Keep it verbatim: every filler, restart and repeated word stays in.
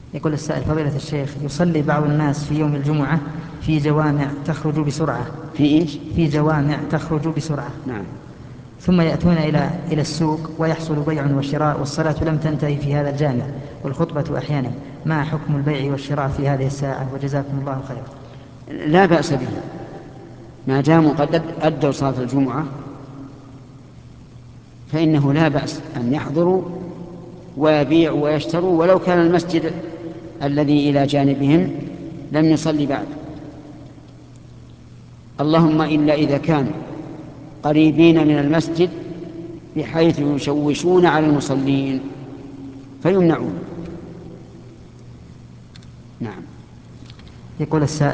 يقول السائل: فضيلة الشيخ، يصلي بعض الناس في يوم الجمعة في جوامع تخرج بسرعة في إيش؟ في جوامع تخرج بسرعة نعم. ثم يأتون إلى إلى السوق ويحصل بيع وشراء والصلاة لم تنتهي في هذا الجامع والخطبة أحيانا، ما حكم البيع والشراء في هذه الساعة؟ وجزاكم الله خيرا. لا بأس به ما داموا قد أدوا صلاة الجمعة، فإنه لا بأس أن يحضروا ويبيعوا ويشتروا ولو كان المسجد الذي إلى جانبهم لم يصلي بعد، اللهم إلا إذا كانوا قريبين من المسجد بحيث يشوشون على المصلين فيمنعون. نعم. يقول السائل: